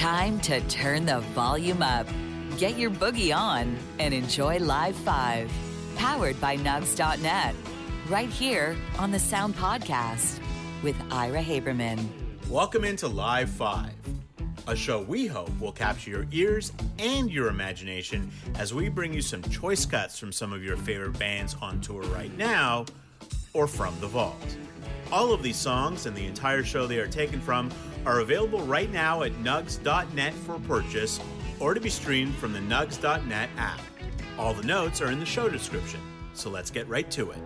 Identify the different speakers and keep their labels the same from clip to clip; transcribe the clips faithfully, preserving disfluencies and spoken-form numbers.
Speaker 1: Time to turn the volume up. Get your boogie on and enjoy Live five. Powered by Nugs dot net. Right here on the Sound Podcast with Ira Haberman.
Speaker 2: Welcome into Live five, a show we hope will capture your ears and your imagination as we bring you some choice cuts from some of your favorite bands on tour right now or from the vault. All of these songs and the entire show they are taken from are available right now at Nugs dot net for purchase or to be streamed from the Nugs dot net app. All the notes are in the show description, so let's get right to it.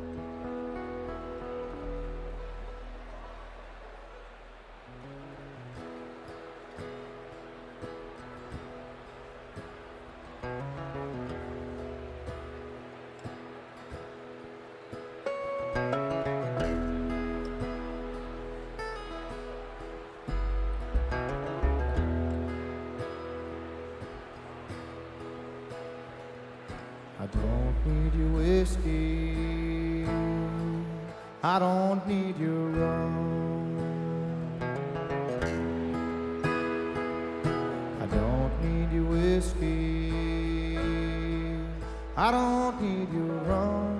Speaker 3: I don't need your whiskey, I don't need your rum, I don't need your whiskey, I don't need your rum.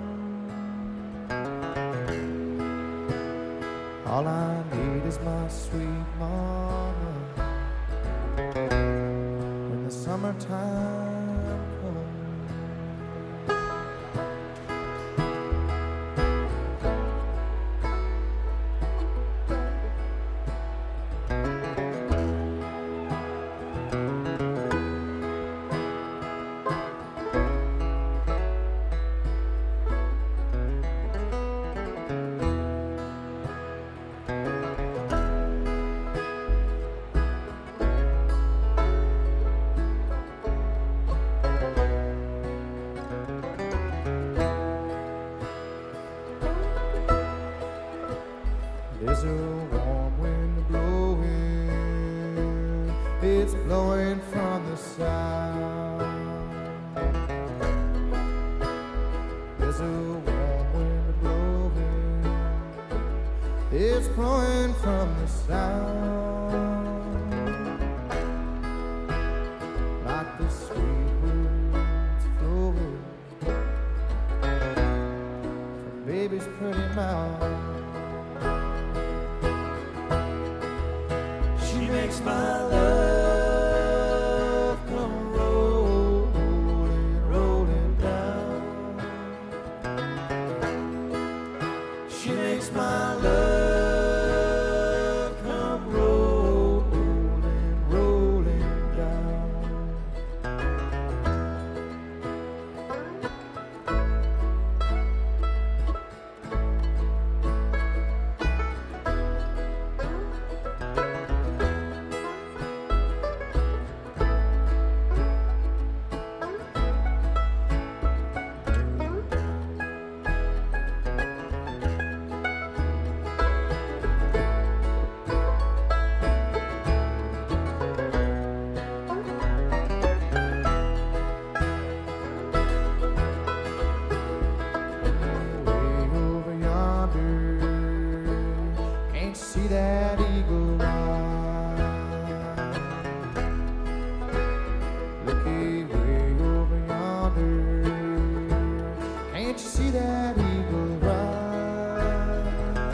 Speaker 3: All I need is my sweet mama when the summertime comes. There's a warm wind blowing, it's blowing from the south. There's a warm wind blowing, it's blowing from the south. Like the sweet words flowing from baby's pretty mouth. She makes my love come rolling, rolling down. She makes my love come rolling, rolling down. See that eagle eye, looking way over yonder. Can't you see that eagle eye?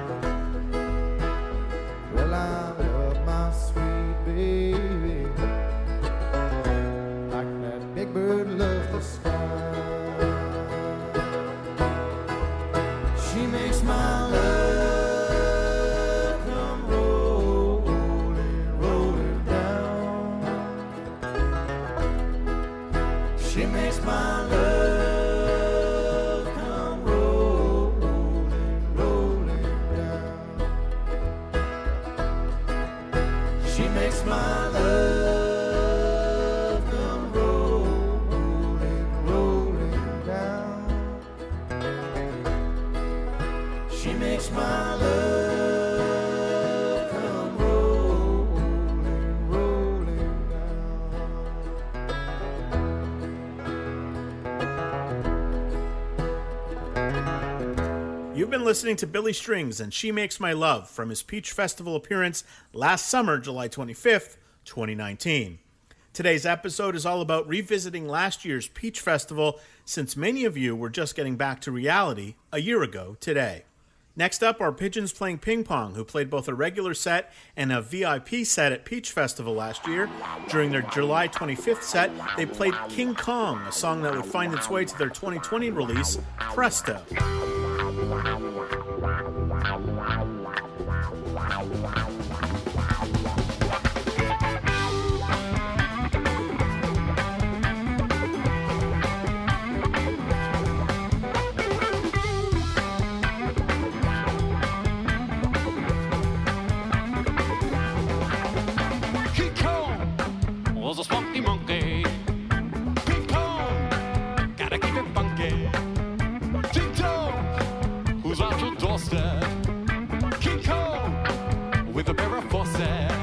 Speaker 3: Well, I love my sweet baby like that big bird loves the sky. She makes my love She makes my love come rolling, rolling down. She makes my love come rolling, rolling down. She makes my love come rolling, rolling
Speaker 2: down. You've been listening to Billy Strings and She Makes My Love from his Peach Festival appearance last summer, July twenty-fifth, twenty nineteen. Today's episode is all about revisiting last year's Peach Festival, since many of you were just getting back to reality a year ago today. Next up are Pigeons Playing Ping Pong, who played both a regular set and a V I P set at Peach Festival last year. During their July twenty-fifth set, they played King Kong, a song that would find its way to their twenty twenty release, Presto.
Speaker 4: Was a spunky monkey. Ping pong, gotta keep it funky. Ding dong, who's at your doorstep? King Kong, with a pair of forceps.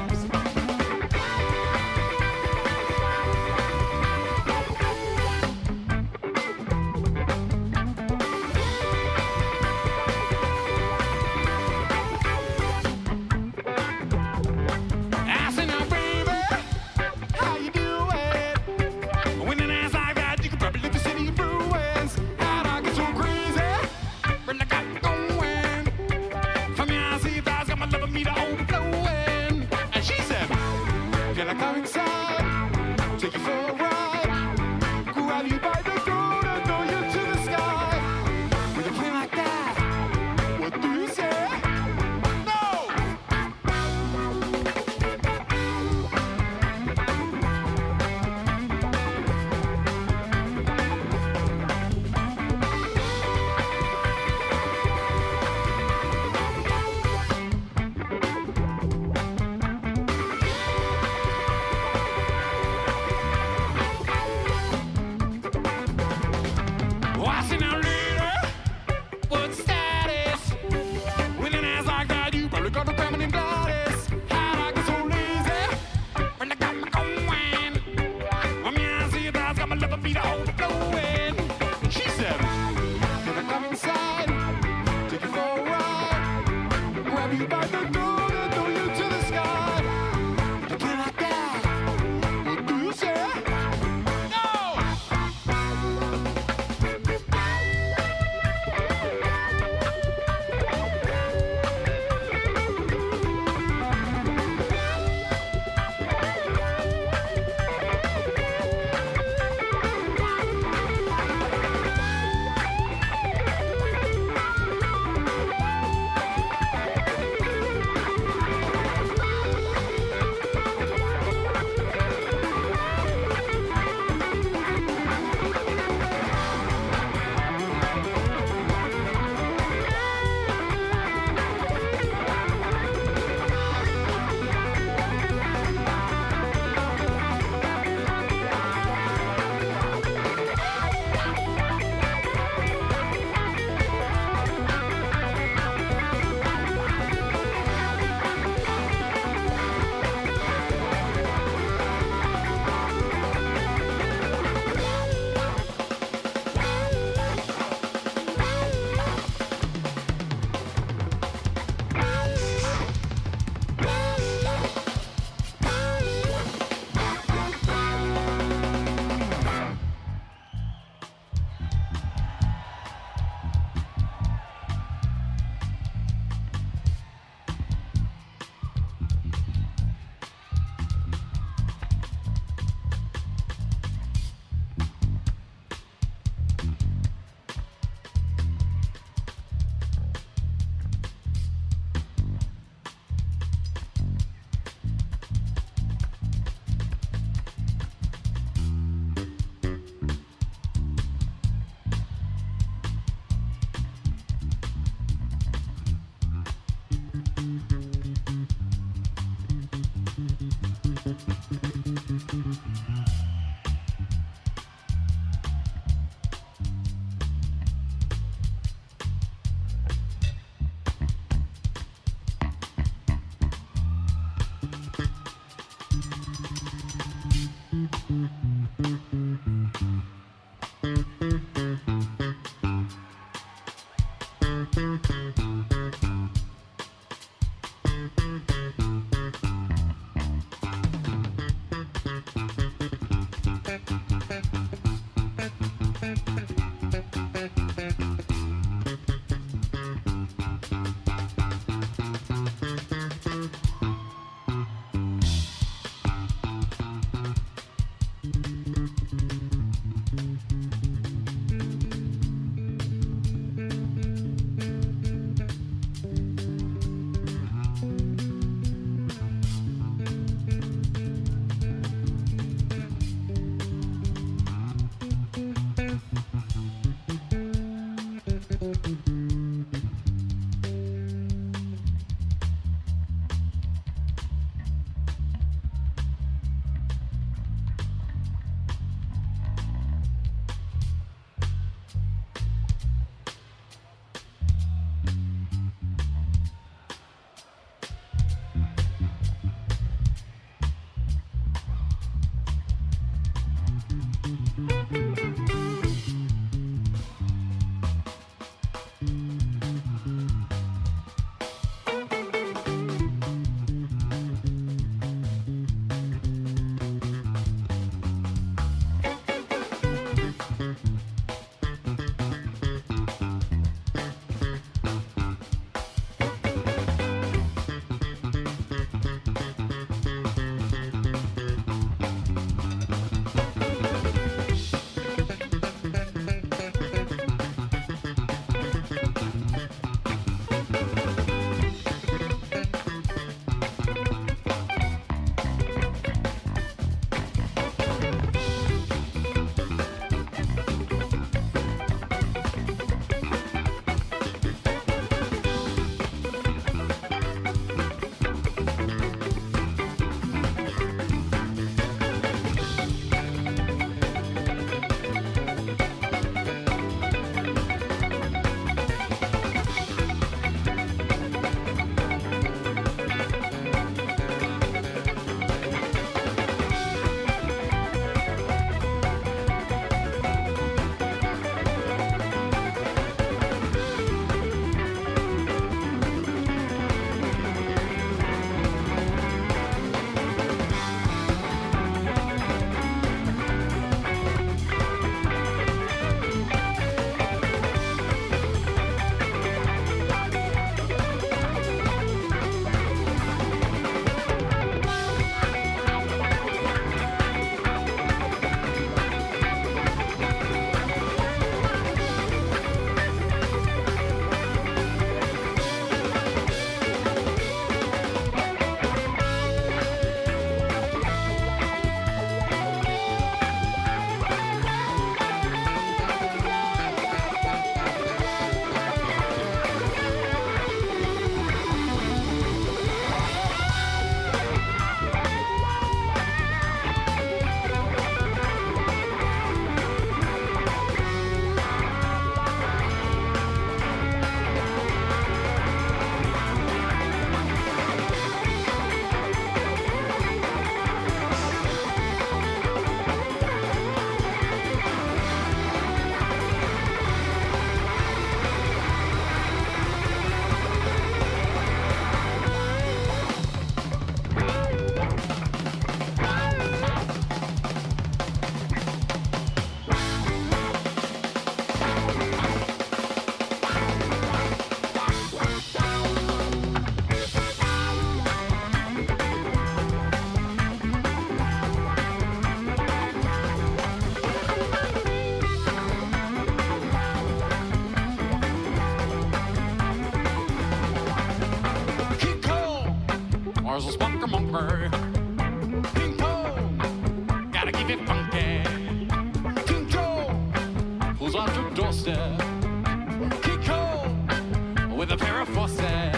Speaker 4: the Farrah Fawcett.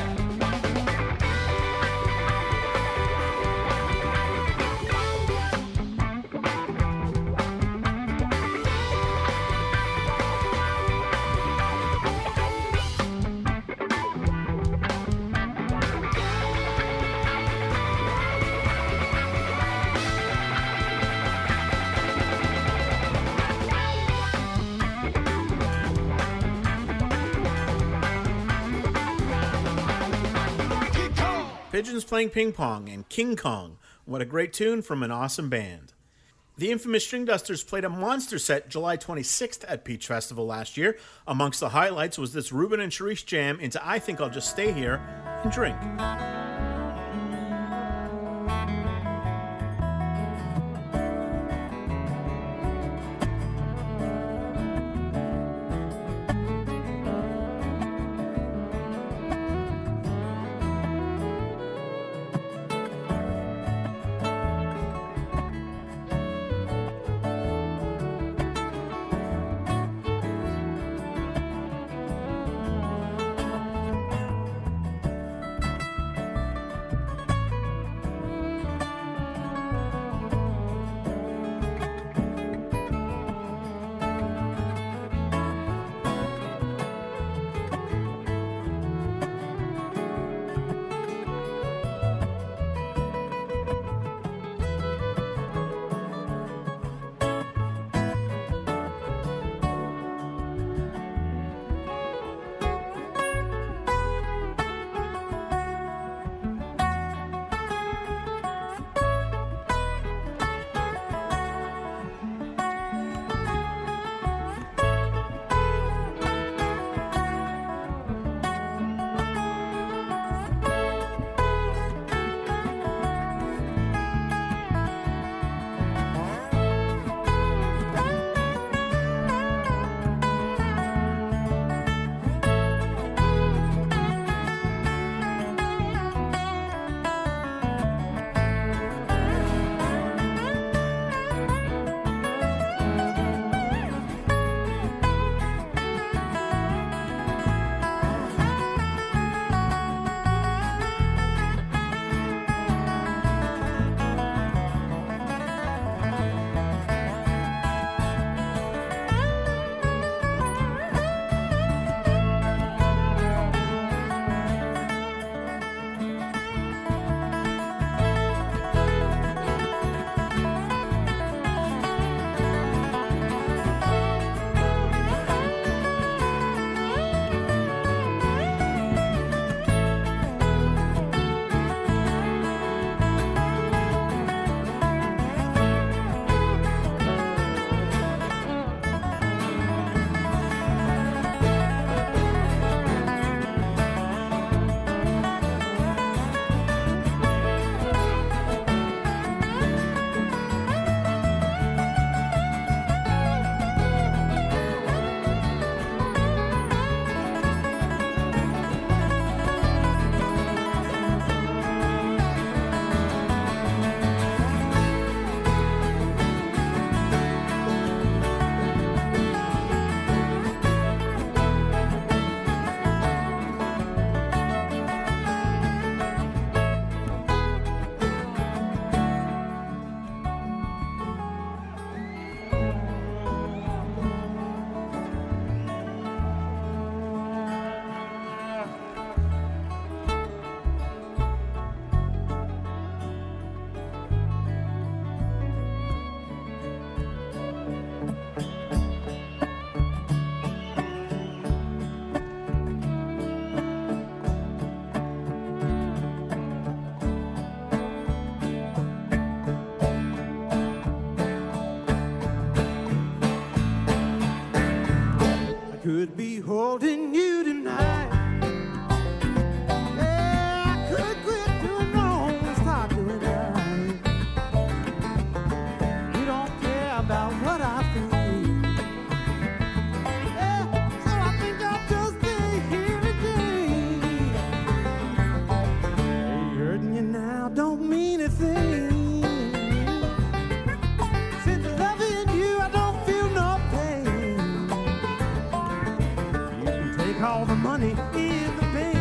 Speaker 2: Pigeons Playing Ping Pong and King Kong. What a great tune from an awesome band. The infamous String Dusters played a monster set July twenty-sixth at Peach Festival last year. Amongst the highlights was this Ruben and Sharice jam into I Think I'll Just Stay Here and Drink.
Speaker 3: Could be holding you tonight. Yeah, I could quit doing wrong and start doing right. You don't care about what I think. Yeah, so I think I'll just stay here today. Hey, hurting you now don't mean a thing. Since loving you, I don't feel no pain. All the money in the bank.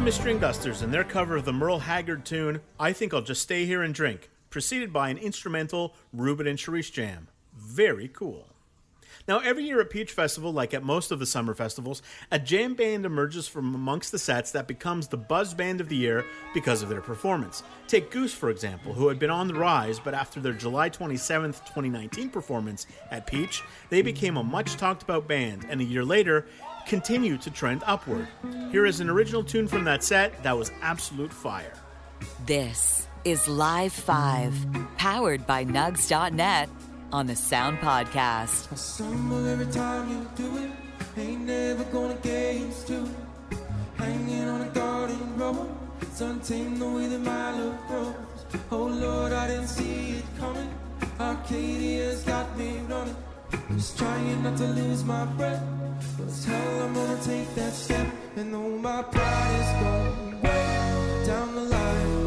Speaker 2: the String Dusters and their cover of the Merle Haggard tune, I Think I'll Just Stay Here and Drink, preceded by an instrumental Reuben and Sharice jam. Very cool. Now, every year at Peach Festival, like at most of the summer festivals, a jam band emerges from amongst the sets that becomes the buzz band of the year because of their performance. Take Goose, for example, who had been on the rise, but after their July twenty-seventh, twenty nineteen performance at Peach, they became a much talked about band, and a year later, continue to trend upward. Here is an original tune from that set that was absolute fire.
Speaker 1: This is Live five, powered by Nugs dot net on the Sound Podcast.
Speaker 3: I stumble every time you do it. Ain't never gonna get used to it. Hanging on a garden road. It's untamed the way that my love grows. Oh Lord, I didn't see it coming. Arcadia's got me running. Just trying not to lose my breath. But it's hell, I'm gonna take that step. And though my pride is going way down the line,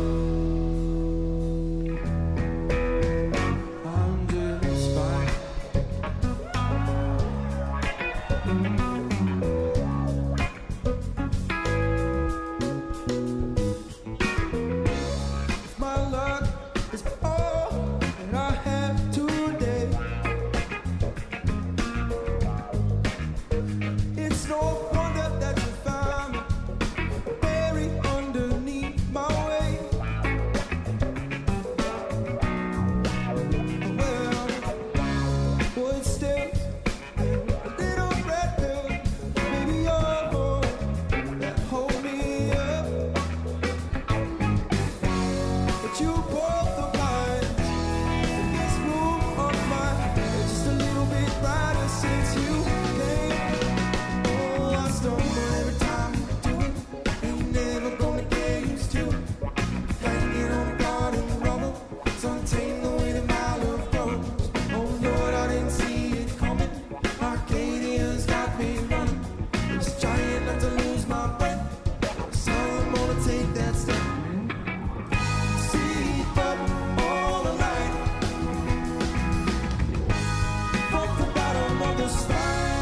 Speaker 3: I'm just fine. If my luck is all that I have today, it's no wonder that you found me buried underneath my way. Well, well, it stays in a little red pill. Maybe you're one that hold me up, but you both the lines in this room of mine. It's just a little bit brighter since you came. Oh, I stumble every time you do it. Ain't never gonna get used to it. Hanging on a garden rubble. It's untamed the way that my love grows. Oh Lord, I didn't see it coming. Arcadia's got me running. Just trying not to lose my breath. So I'm gonna take that step. See up all the light from the bottom of the spine.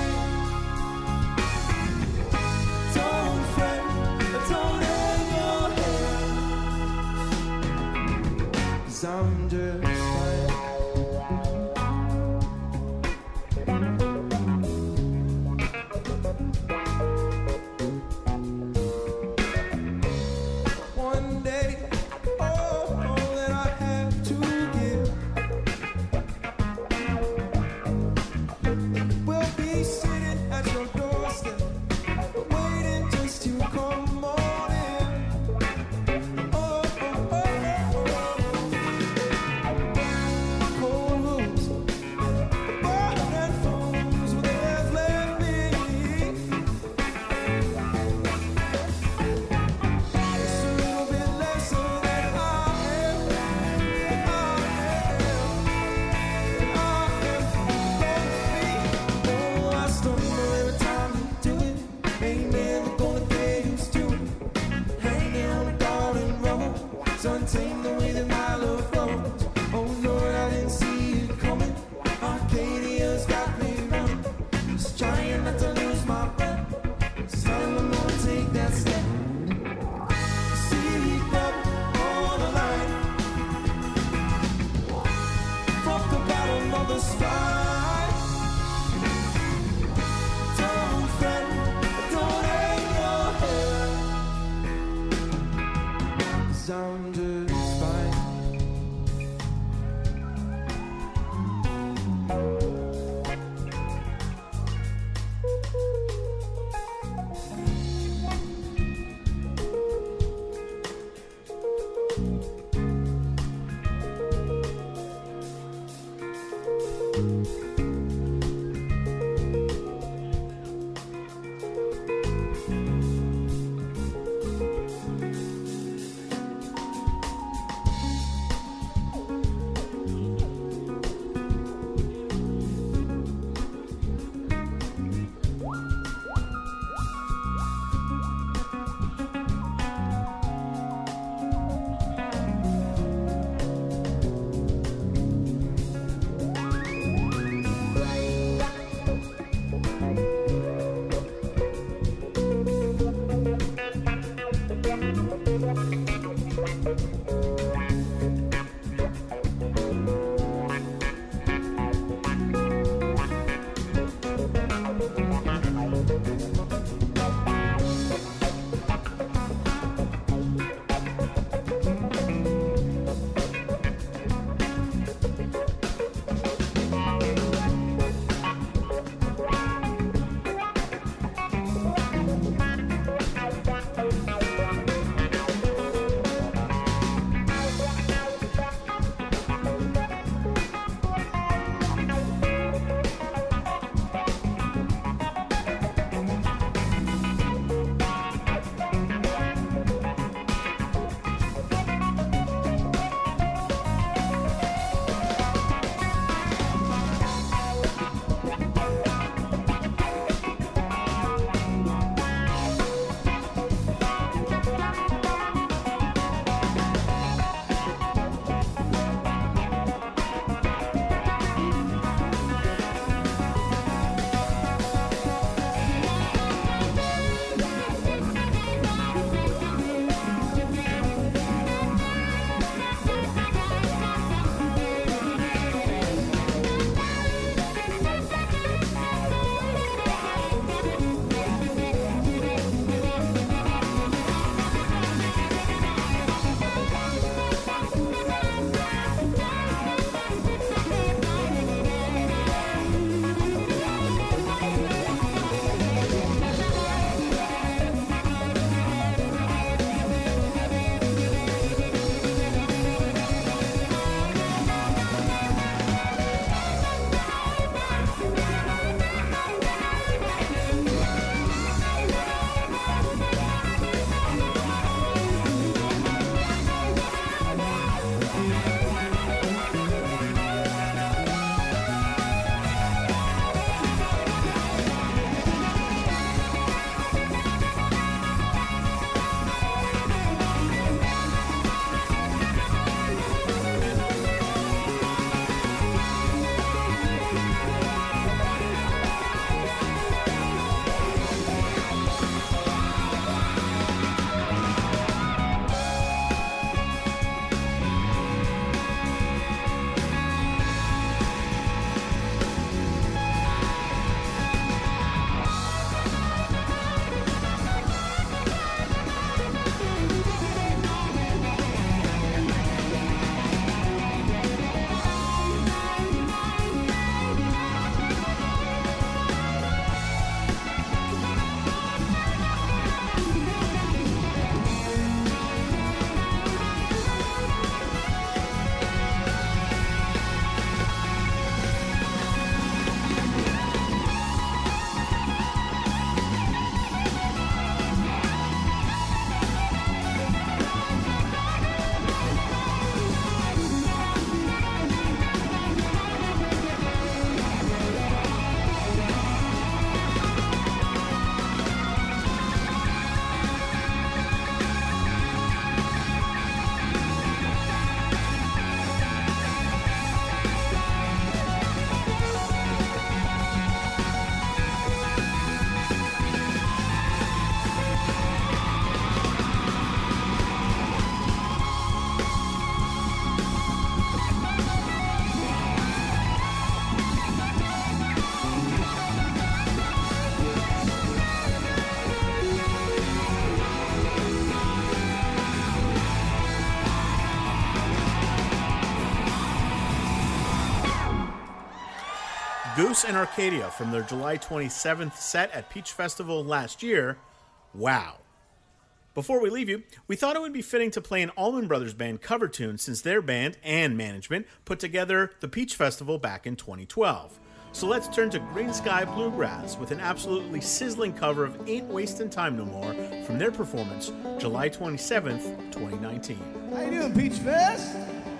Speaker 2: Moose and Arcadia from their July twenty-seventh set at Peach Festival last year. Wow. Before we leave you, we thought it would be fitting to play an Allman Brothers Band cover tune since their band and management put together the Peach Festival back in twenty twelve. So let's turn to Green Sky Bluegrass with an absolutely sizzling cover of Ain't Wastin' Time No More from their performance July twenty-seventh, twenty nineteen.
Speaker 3: How you doing, Peach Fest?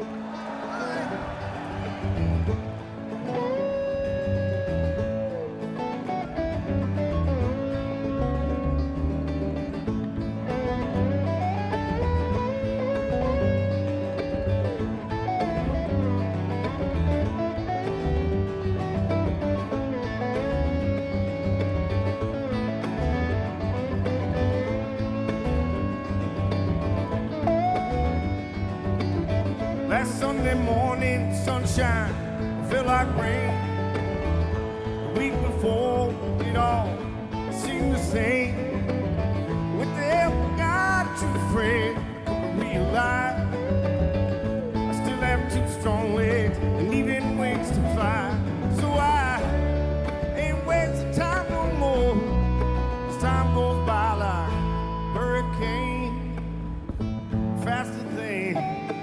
Speaker 3: Last Sunday morning, sunshine felt like rain. The week before, it all seemed the same. With the help of God, too afraid to realize I still have two strong legs and even wings to fly. So I ain't wasting time no more. As time goes by like hurricane, faster things.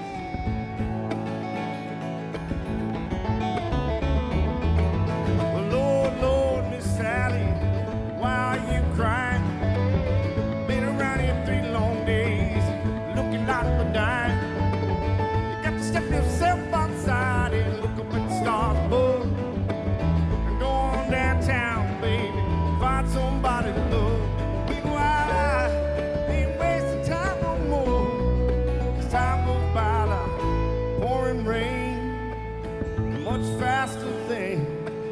Speaker 3: Somebody to love. Meanwhile, I ain't wasting time no more. As time goes by like pouring rain, much faster thing.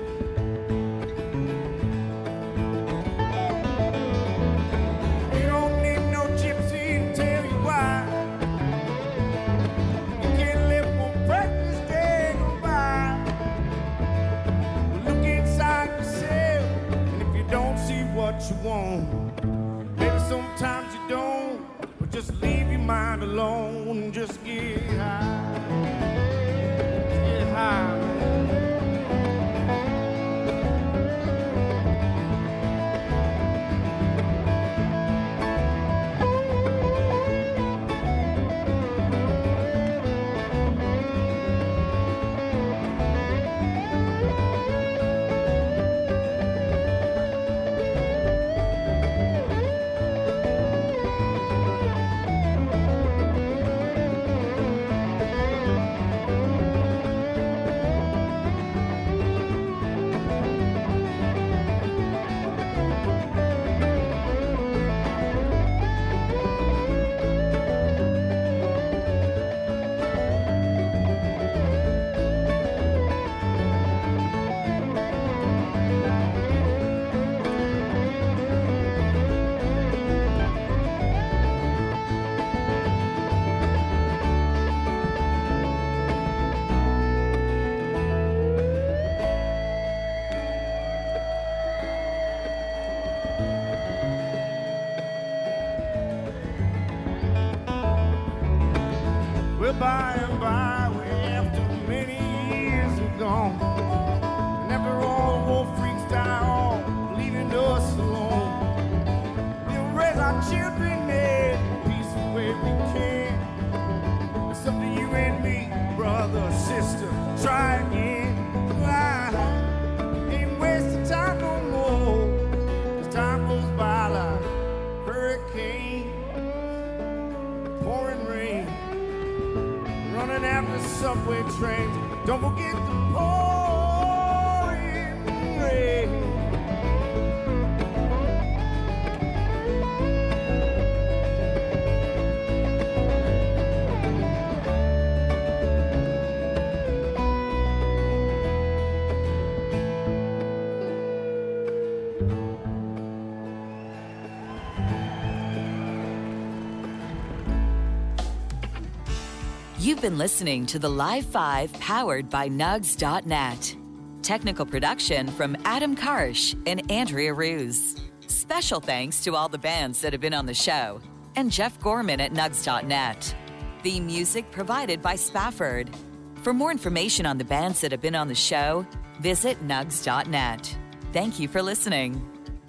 Speaker 3: You don't need no gypsy to tell you why. You can't live for breakfast day go by. Look inside yourself. Don't see what you want. Maybe sometimes you don't, but just leave your mind alone and just get high. Just get high, man. By and by, after many years are gone, and after all the war freaks die off, leaving us alone, we'll raise our children in peace the way we can. It's up to you and me, brother, sister, try again. I ain't wasting time no more. As time goes by like hurricane, pouring rain. Running after subway trains. Don't forget the pouring rain.
Speaker 1: You've been listening to the Live five powered by Nugs dot net. Technical production from Adam Karsh and Andrea Ruse. Special thanks to all the bands that have been on the show and Jeff Gorman at Nugs dot net. Theme music provided by Spafford. For more information on the bands that have been on the show, visit nugs dot net. Thank you for listening.